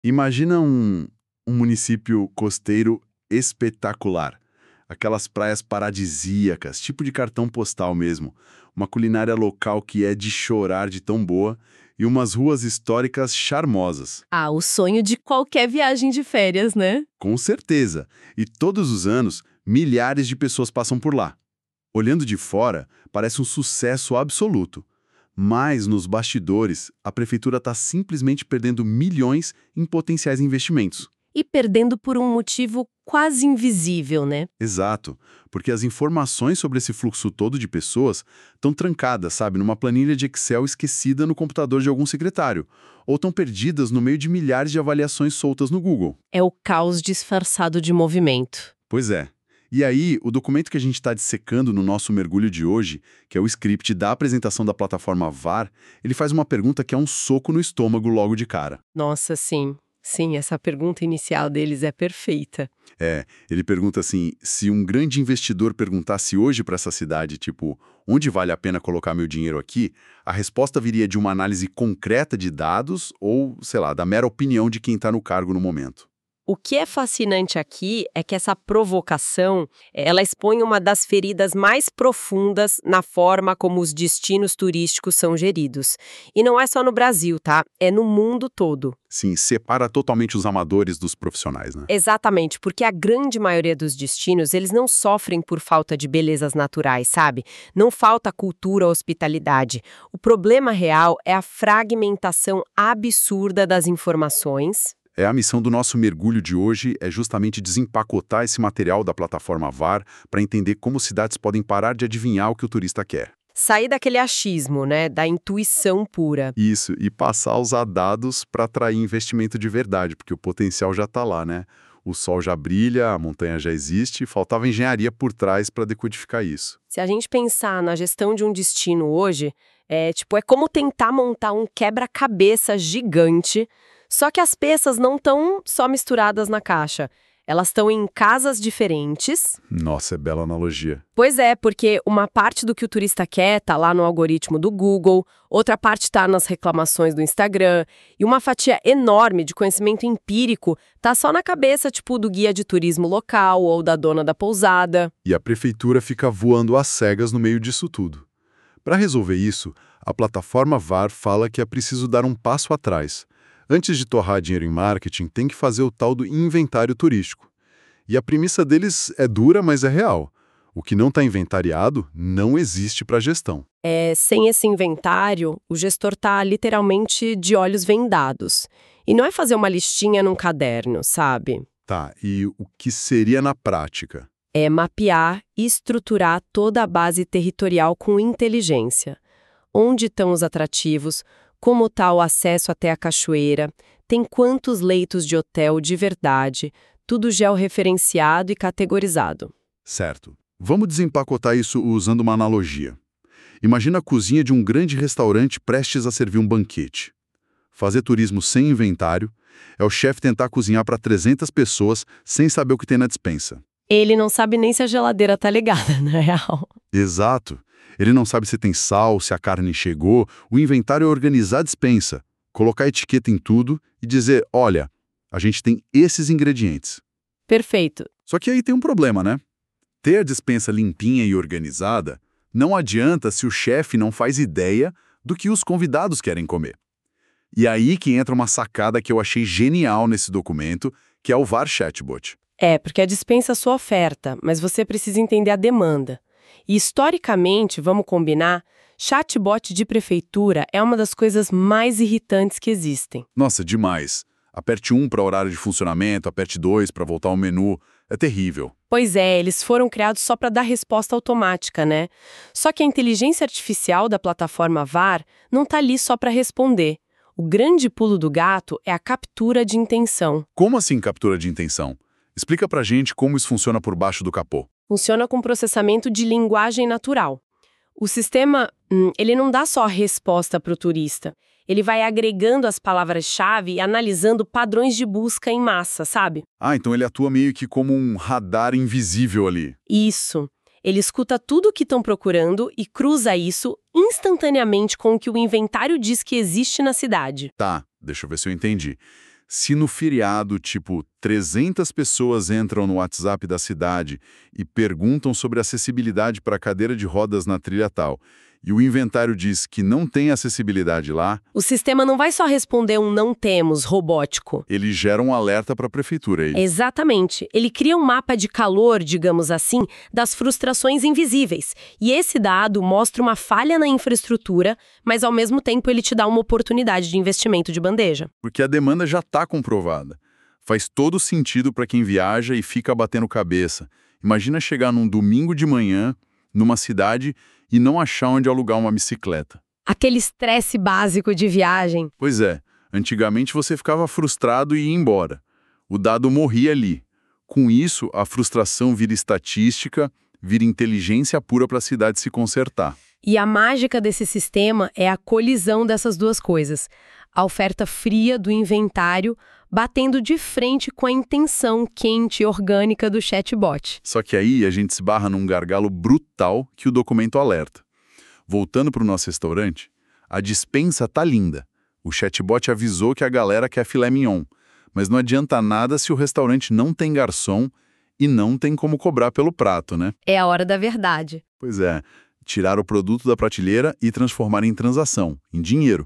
Imagina um município costeiro espetacular. Aquelas praias paradisíacas, tipo de cartão postal mesmo. Uma culinária local que é de chorar de tão boa e umas ruas históricas charmosas. Ah, o sonho de qualquer viagem de férias, né? Com certeza. E todos os anos, milhares de pessoas passam por lá. Olhando de fora, parece um sucesso absoluto. Mas, nos bastidores, a prefeitura está simplesmente perdendo milhões em potenciais investimentos. E perdendo por um motivo quase invisível, né? Exato, porque as informações sobre esse fluxo todo de pessoas estão trancadas, sabe, numa planilha de Excel esquecida no computador de algum secretário, ou estão perdidas no meio de milhares de avaliações soltas no Google. É o caos disfarçado de movimento. Pois é. E aí, o documento que a gente está dissecando no nosso mergulho de hoje, que é o script da apresentação da plataforma VAR, ele faz uma pergunta que é um soco no estômago logo de cara. Nossa, sim. Sim, essa pergunta inicial deles é perfeita. Ele pergunta assim, se um grande investidor perguntasse hoje para essa cidade, tipo, onde vale a pena colocar meu dinheiro aqui, a resposta viria de uma análise concreta de dados ou, sei lá, da mera opinião de quem está no cargo no momento. O que é fascinante aqui é que essa provocação, ela expõe uma das feridas mais profundas na forma como os destinos turísticos são geridos. E não é só no Brasil, tá? É no mundo todo. Sim, separa totalmente os amadores dos profissionais, né? Exatamente, porque a grande maioria dos destinos, eles não sofrem por falta de belezas naturais, sabe? Não falta cultura ou hospitalidade. O problema real é a fragmentação absurda das informações. A missão do nosso mergulho de hoje é justamente desempacotar esse material da plataforma VAR para entender como cidades podem parar de adivinhar o que o turista quer. Sair daquele achismo, né, da intuição pura. Isso, e passar a usar dados para atrair investimento de verdade, porque o potencial já está lá, né? O sol já brilha, a montanha já existe, faltava engenharia por trás para decodificar isso. Se a gente pensar na gestão de um destino hoje, é como tentar montar um quebra-cabeça gigante, só que as peças não estão só misturadas na caixa. Elas estão em casas diferentes. Nossa, é bela analogia. Pois é, porque uma parte do que o turista quer tá lá no algoritmo do Google, outra parte tá nas reclamações do Instagram, e uma fatia enorme de conhecimento empírico tá só na cabeça, do guia de turismo local ou da dona da pousada. E a prefeitura fica voando às cegas no meio disso tudo. Para resolver isso, a plataforma VAR fala que é preciso dar um passo atrás. Antes de torrar dinheiro em marketing, tem que fazer o tal do inventário turístico. E a premissa deles é dura, mas é real. O que não está inventariado não existe para a gestão. Sem esse inventário, o gestor está literalmente de olhos vendados. E não é fazer uma listinha num caderno, sabe? Tá, e o que seria na prática? É mapear e estruturar toda a base territorial com inteligência. Onde estão os atrativos? Como está o acesso até a cachoeira? Tem quantos leitos de hotel de verdade? Tudo georreferenciado e categorizado. Certo. Vamos desempacotar isso usando uma analogia. Imagina a cozinha de um grande restaurante prestes a servir um banquete. Fazer turismo sem inventário é o chefe tentar cozinhar para 300 pessoas sem saber o que tem na despensa. Ele não sabe nem se a geladeira tá ligada, na real. Exato. Ele não sabe se tem sal, se a carne chegou. O inventário é organizar a despensa, colocar etiqueta em tudo e dizer, olha, a gente tem esses ingredientes. Perfeito. Só que aí tem um problema, né? Ter a despensa limpinha e organizada não adianta se o chefe não faz ideia do que os convidados querem comer. E aí que entra uma sacada que eu achei genial nesse documento, que é o VAR Chatbot. Porque a despensa é a sua oferta, mas você precisa entender a demanda. E historicamente, vamos combinar, chatbot de prefeitura é uma das coisas mais irritantes que existem. Nossa, demais. Aperte 1 para horário de funcionamento, aperte 2 para voltar ao menu. É terrível. Pois é, eles foram criados só para dar resposta automática, né? Só que a inteligência artificial da plataforma VAR não está ali só para responder. O grande pulo do gato é a captura de intenção. Como assim captura de intenção? Explica pra gente como isso funciona por baixo do capô. Funciona com processamento de linguagem natural. O sistema, ele não dá só a resposta para o turista. Ele vai agregando as palavras-chave e analisando padrões de busca em massa, sabe? Então ele atua meio que como um radar invisível ali. Isso. Ele escuta tudo o que estão procurando e cruza isso instantaneamente com o que o inventário diz que existe na cidade. Tá, deixa eu ver se eu entendi. Se no feriado, tipo, 300 pessoas entram no WhatsApp da cidade e perguntam sobre acessibilidade para cadeira de rodas na trilha tal, e o inventário diz que não tem acessibilidade lá, O sistema não vai só responder um não temos robótico. ele gera um alerta para a prefeitura aí. Exatamente. Ele cria um mapa de calor, digamos assim, das frustrações invisíveis. E esse dado mostra uma falha na infraestrutura, mas ao mesmo tempo ele te dá uma oportunidade de investimento de bandeja. Porque a demanda já está comprovada. Faz todo sentido para quem viaja e fica batendo cabeça. Imagina chegar num domingo de manhã, numa cidade, e não achar onde alugar uma bicicleta. Aquele estresse básico de viagem. Pois é, antigamente você ficava frustrado e ia embora. O dado morria ali. Com isso, a frustração vira estatística, vira inteligência pura para a cidade se consertar. E a mágica desse sistema é a colisão dessas duas coisas. A oferta fria do inventário batendo de frente com a intenção quente e orgânica do chatbot. Só que aí a gente esbarra num gargalo brutal que o documento alerta. Voltando para o nosso restaurante, a despensa tá linda. O chatbot avisou que a galera quer filé mignon, mas não adianta nada se o restaurante não tem garçom e não tem como cobrar pelo prato, né? É a hora da verdade. Pois é, tirar o produto da prateleira e transformar em transação, em dinheiro.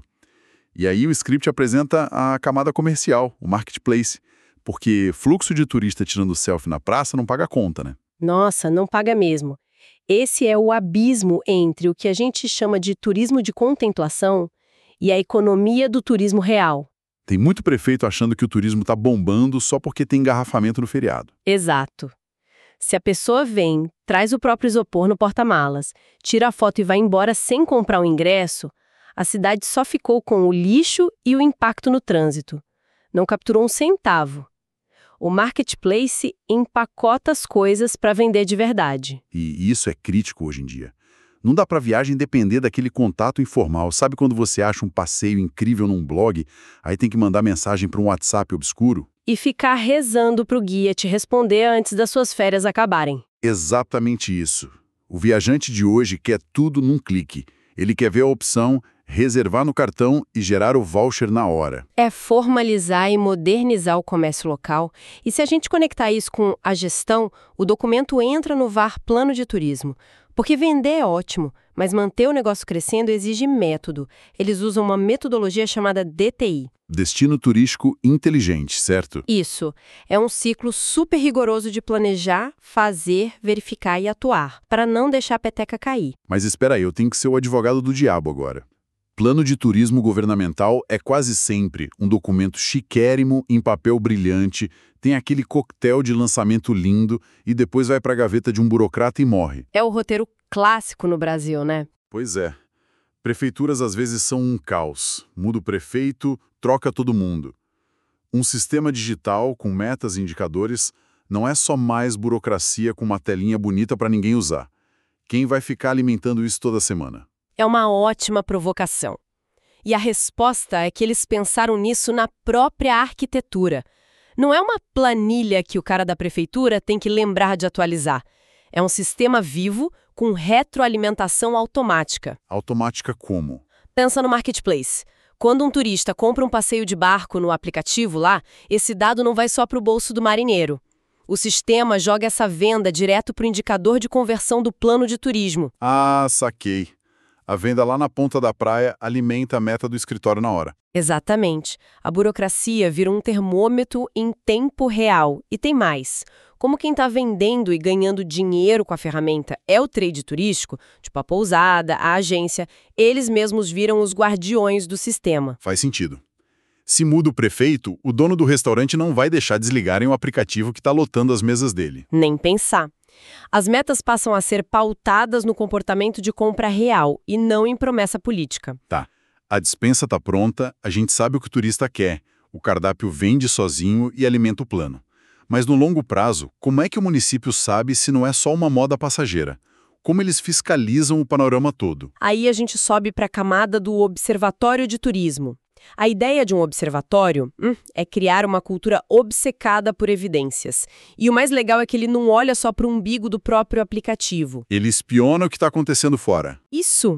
E aí o script apresenta a camada comercial, o marketplace, porque fluxo de turista tirando selfie na praça não paga conta, né? Nossa, não paga mesmo. Esse é o abismo entre o que a gente chama de turismo de contemplação e a economia do turismo real. Tem muito prefeito achando que o turismo está bombando só porque tem engarrafamento no feriado. Exato. Se a pessoa vem, traz o próprio isopor no porta-malas, tira a foto e vai embora sem comprar o ingresso, a cidade só ficou com o lixo e o impacto no trânsito. Não capturou um centavo. O marketplace empacota as coisas para vender de verdade. E isso é crítico hoje em dia. Não dá para a viagem depender daquele contato informal. Sabe quando você acha um passeio incrível num blog, aí tem que mandar mensagem para um WhatsApp obscuro? E ficar rezando para o guia te responder antes das suas férias acabarem. Exatamente isso. O viajante de hoje quer tudo num clique. Ele quer ver a opção, reservar no cartão e gerar o voucher na hora. É formalizar e modernizar o comércio local. E se a gente conectar isso com a gestão, o documento entra no VAR Plano de Turismo. Porque vender é ótimo, mas manter o negócio crescendo exige método. Eles usam uma metodologia chamada DTI. Destino turístico inteligente, certo? Isso. É um ciclo super rigoroso de planejar, fazer, verificar e atuar, para não deixar a peteca cair. Mas espera aí, eu tenho que ser o advogado do diabo agora. Plano de turismo governamental é quase sempre um documento chiquérrimo em papel brilhante, tem aquele coquetel de lançamento lindo e depois vai para a gaveta de um burocrata e morre. É o roteiro clássico no Brasil, né? Pois é. Prefeituras às vezes são um caos. Muda o prefeito, troca todo mundo. Um sistema digital com metas e indicadores não é só mais burocracia com uma telinha bonita para ninguém usar. Quem vai ficar alimentando isso toda semana? É uma ótima provocação. E a resposta é que eles pensaram nisso na própria arquitetura. Não é uma planilha que o cara da prefeitura tem que lembrar de atualizar. É um sistema vivo com retroalimentação automática. Automática como? Pensa no marketplace. Quando um turista compra um passeio de barco no aplicativo lá, esse dado não vai só para o bolso do marinheiro. O sistema joga essa venda direto para o indicador de conversão do plano de turismo. Ah, saquei. A venda lá na ponta da praia alimenta a meta do escritório na hora. Exatamente. A burocracia vira um termômetro em tempo real. E tem mais. Como quem está vendendo e ganhando dinheiro com a ferramenta é o trade turístico, tipo a pousada, a agência, eles mesmos viram os guardiões do sistema. Faz sentido. Se muda o prefeito, o dono do restaurante não vai deixar desligarem o aplicativo que está lotando as mesas dele. Nem pensar. As metas passam a ser pautadas no comportamento de compra real e não em promessa política. Tá. A despensa está pronta, a gente sabe o que o turista quer. O cardápio vende sozinho e alimenta o plano. Mas no longo prazo, como é que o município sabe se não é só uma moda passageira? Como eles fiscalizam o panorama todo? Aí a gente sobe para a camada do observatório de turismo. A ideia de um observatório é criar uma cultura obcecada por evidências. E o mais legal é que ele não olha só para o umbigo do próprio aplicativo. Ele espiona o que está acontecendo fora. Isso!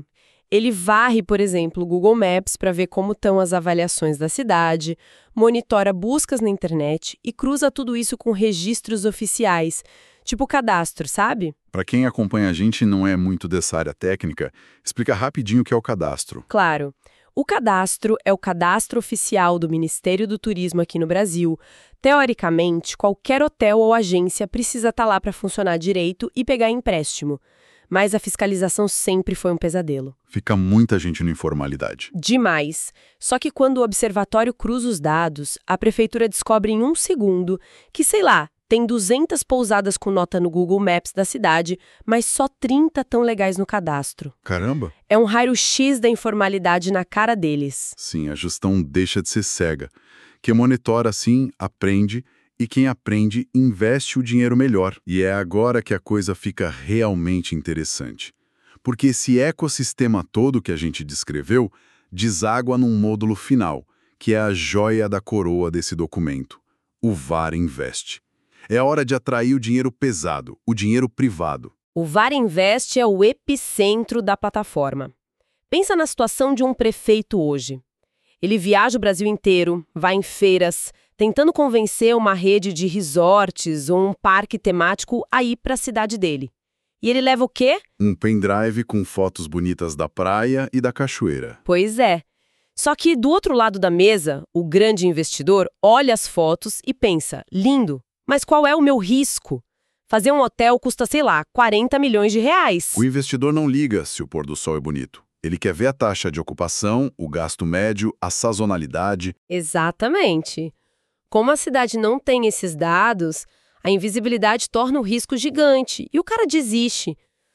Ele varre, por exemplo, o Google Maps para ver como estão as avaliações da cidade, monitora buscas na internet e cruza tudo isso com registros oficiais, tipo cadastro, sabe? Para quem acompanha a gente e não é muito dessa área técnica, explica rapidinho o que é o cadastro. Claro. O cadastro é o cadastro oficial do Ministério do Turismo aqui no Brasil. Teoricamente, qualquer hotel ou agência precisa estar lá para funcionar direito e pegar empréstimo. Mas a fiscalização sempre foi um pesadelo. Fica muita gente na informalidade. Demais. Só que quando o observatório cruza os dados, a prefeitura descobre em um segundo que, sei lá, tem 200 pousadas com nota no Google Maps da cidade, mas só 30 tão legais no cadastro. Caramba! É um raio-x da informalidade na cara deles. Sim, a gestão deixa de ser cega. Quem monitora assim, aprende, e quem aprende, investe o dinheiro melhor. E é agora que a coisa fica realmente interessante. Porque esse ecossistema todo que a gente descreveu deságua num módulo final, que é a joia da coroa desse documento, o VAR Invest. É hora de atrair o dinheiro pesado, o dinheiro privado. O VAR Invest é o epicentro da plataforma. Pensa na situação de um prefeito hoje. Ele viaja o Brasil inteiro, vai em feiras, tentando convencer uma rede de resorts ou um parque temático a ir para a cidade dele. E ele leva o quê? Um pendrive com fotos bonitas da praia e da cachoeira. Pois é. Só que do outro lado da mesa, o grande investidor olha as fotos e pensa, lindo, mas qual é o meu risco? Fazer um hotel custa, sei lá, 40 milhões de reais. O investidor não liga se o pôr do sol é bonito. Ele quer ver a taxa de ocupação, o gasto médio, a sazonalidade. Exatamente. Como a cidade não tem esses dados, a invisibilidade torna o risco gigante e o cara desiste.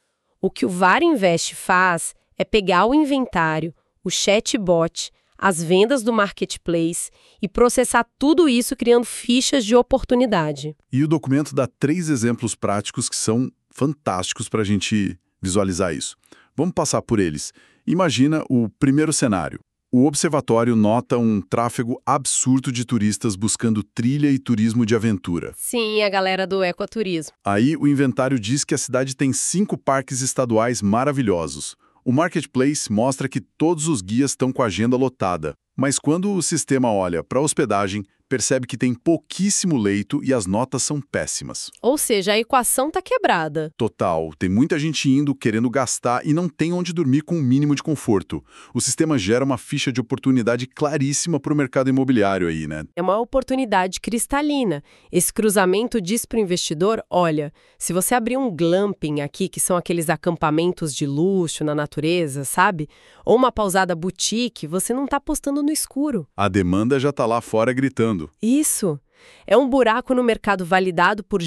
O que o VAR Invest faz é pegar o inventário, o chatbot, as vendas do marketplace e processar tudo isso criando fichas de oportunidade. E o documento dá 3 exemplos práticos que são fantásticos para a gente visualizar isso. Vamos passar por eles. Imagina o primeiro cenário. O observatório nota um tráfego absurdo de turistas buscando trilha e turismo de aventura. Sim, a galera do ecoturismo. Aí o inventário diz que a cidade tem 5 parques estaduais maravilhosos. O Marketplace mostra que todos os guias estão com a agenda lotada, mas quando o sistema olha para a hospedagem, percebe que tem pouquíssimo leito e as notas são péssimas. Ou seja, a equação está quebrada. Total, tem muita gente indo, querendo gastar e não tem onde dormir com o mínimo de conforto. O sistema gera uma ficha de oportunidade claríssima para o mercado imobiliário aí, né? É uma oportunidade cristalina. Esse cruzamento diz para o investidor, olha, se você abrir um glamping aqui, que são aqueles acampamentos de luxo na natureza, sabe? Ou uma pousada boutique, você não está apostando no escuro. A demanda já está lá fora gritando. Isso. É um buraco no mercado validado por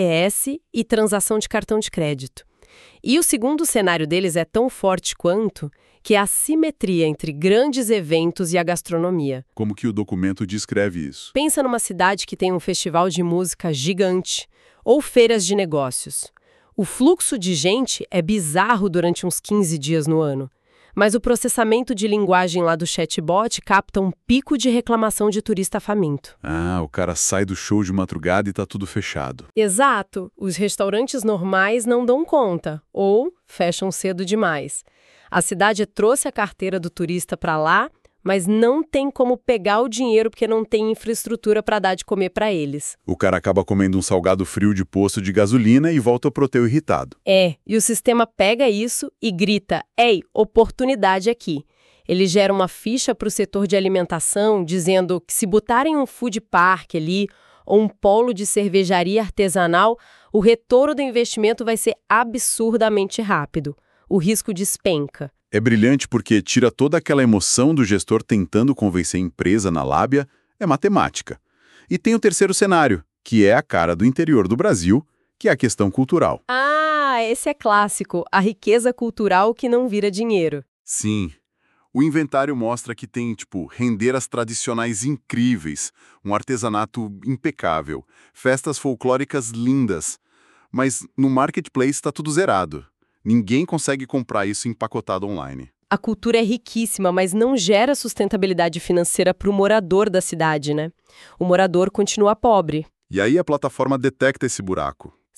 GPS e transação de cartão de crédito. E o segundo cenário deles é tão forte quanto, que é a simetria entre grandes eventos e a gastronomia. Como que o documento descreve isso? Pensa numa cidade que tem um festival de música gigante ou feiras de negócios. O fluxo de gente é bizarro durante uns 15 dias no ano. Mas o processamento de linguagem lá do chatbot capta um pico de reclamação de turista faminto. Ah, o cara sai do show de madrugada e tá tudo fechado. Exato. Os restaurantes normais não dão conta, ou fecham cedo demais. A cidade trouxe a carteira do turista para lá, mas não tem como pegar o dinheiro porque não tem infraestrutura para dar de comer para eles. O cara acaba comendo um salgado frio de posto de gasolina e volta pro hotel irritado. É, e o sistema pega isso e grita, ei, oportunidade aqui. Ele gera uma ficha para o setor de alimentação, dizendo que se botarem um food park ali, ou um polo de cervejaria artesanal, o retorno do investimento vai ser absurdamente rápido. O risco despenca. É brilhante porque tira toda aquela emoção do gestor tentando convencer a empresa na lábia, é matemática. E tem o terceiro cenário, que é a cara do interior do Brasil, que é a questão cultural. Ah, esse é clássico, a riqueza cultural que não vira dinheiro. Sim. O inventário mostra que tem, rendeiras tradicionais incríveis, um artesanato impecável, festas folclóricas lindas. Mas no marketplace está tudo zerado. Ninguém consegue comprar isso empacotado online. A cultura é riquíssima, mas não gera sustentabilidade financeira para o morador da cidade, né? O morador continua pobre. E aí a plataforma detecta esse buraco.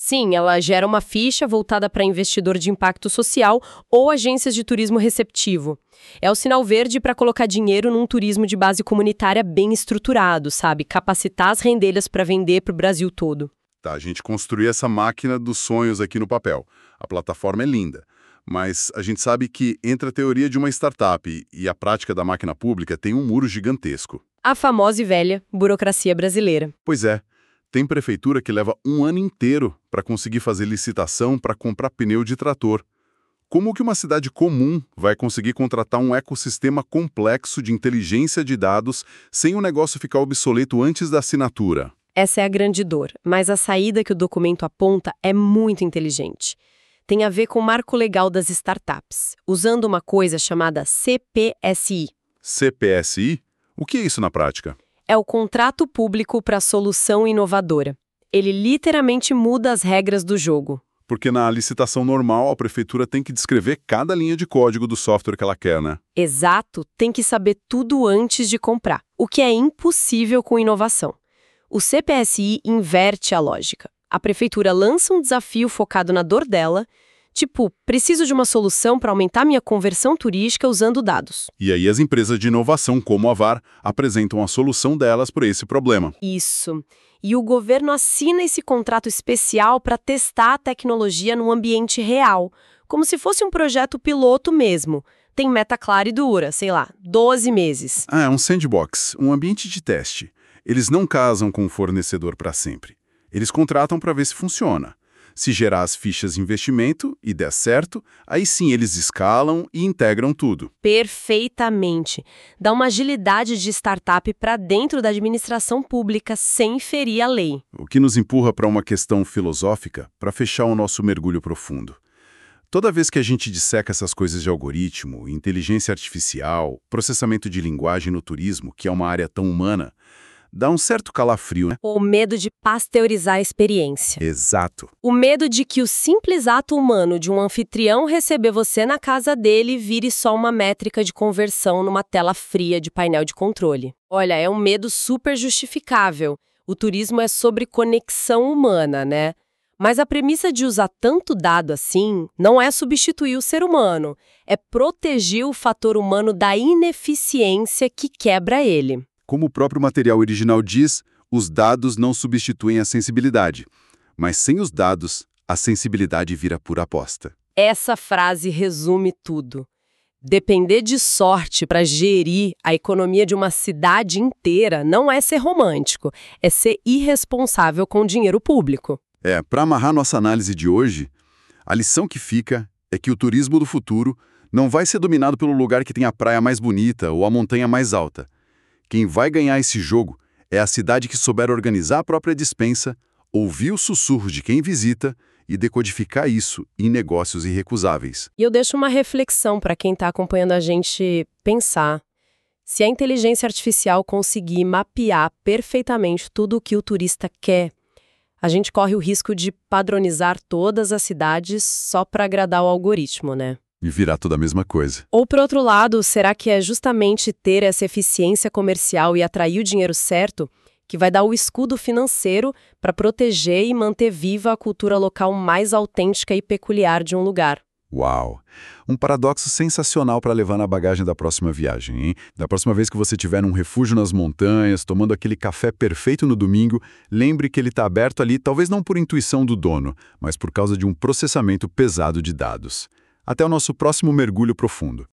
Sim, ela gera uma ficha voltada para investidor de impacto social ou agências de turismo receptivo. É o sinal verde para colocar dinheiro num turismo de base comunitária bem estruturado, sabe? Capacitar as rendelhas para vender para o Brasil todo. Tá, a gente construiu essa máquina dos sonhos aqui no papel. A plataforma é linda, mas a gente sabe que entre a teoria de uma startup e a prática da máquina pública tem um muro gigantesco. A famosa e velha burocracia brasileira. Pois é, tem prefeitura que leva um ano inteiro para conseguir fazer licitação para comprar pneu de trator. Como que uma cidade comum vai conseguir contratar um ecossistema complexo de inteligência de dados sem o negócio ficar obsoleto antes da assinatura? Essa é a grande dor, mas a saída que o documento aponta é muito inteligente. Tem a ver com o marco legal das startups, usando uma coisa chamada CPSI. CPSI? O que é isso na prática? É o contrato público para solução inovadora. Ele literalmente muda as regras do jogo. Porque na licitação normal, a prefeitura tem que descrever cada linha de código do software que ela quer, né? Exato, tem que saber tudo antes de comprar, o que é impossível com inovação. O CPSI inverte a lógica. A prefeitura lança um desafio focado na dor dela, tipo, preciso de uma solução para aumentar minha conversão turística usando dados. E aí as empresas de inovação, como a VAR, apresentam a solução delas para esse problema. Isso. E o governo assina esse contrato especial para testar a tecnologia num ambiente real, como se fosse um projeto piloto mesmo. Tem meta clara e dura, sei lá, 12 meses. É um sandbox, um ambiente de teste. Eles não casam com o fornecedor para sempre. Eles contratam para ver se funciona. Se gerar as fichas de investimento e der certo, aí sim eles escalam e integram tudo. Perfeitamente. Dá uma agilidade de startup para dentro da administração pública sem ferir a lei. O que nos empurra para uma questão filosófica para fechar o nosso mergulho profundo. Toda vez que a gente disseca essas coisas de algoritmo, inteligência artificial, processamento de linguagem no turismo, que é uma área tão humana, dá um certo calafrio, né? O medo de pasteurizar a experiência. Exato. O medo de que o simples ato humano de um anfitrião receber você na casa dele vire só uma métrica de conversão numa tela fria de painel de controle. Olha, é um medo super justificável. O turismo é sobre conexão humana, né? Mas a premissa de usar tanto dado assim não é substituir o ser humano, é proteger o fator humano da ineficiência que quebra ele. Como o próprio material original diz, os dados não substituem a sensibilidade. Mas sem os dados, a sensibilidade vira pura aposta. Essa frase resume tudo. Depender de sorte para gerir a economia de uma cidade inteira não é ser romântico, é ser irresponsável com o dinheiro público. Para amarrar nossa análise de hoje, a lição que fica é que o turismo do futuro não vai ser dominado pelo lugar que tem a praia mais bonita ou a montanha mais alta. Quem vai ganhar esse jogo é a cidade que souber organizar a própria despensa, ouvir os sussurros de quem visita e decodificar isso em negócios irrecusáveis. E eu deixo uma reflexão para quem está acompanhando a gente pensar. Se a inteligência artificial conseguir mapear perfeitamente tudo o que o turista quer, a gente corre o risco de padronizar todas as cidades só para agradar o algoritmo, né? E virar tudo a mesma coisa. Ou, por outro lado, será que é justamente ter essa eficiência comercial e atrair o dinheiro certo que vai dar o escudo financeiro para proteger e manter viva a cultura local mais autêntica e peculiar de um lugar? Uau! Um paradoxo sensacional para levar na bagagem da próxima viagem, hein? Da próxima vez que você estiver num refúgio nas montanhas, tomando aquele café perfeito no domingo, lembre que ele está aberto ali, talvez não por intuição do dono, mas por causa de um processamento pesado de dados. Até o nosso próximo mergulho profundo.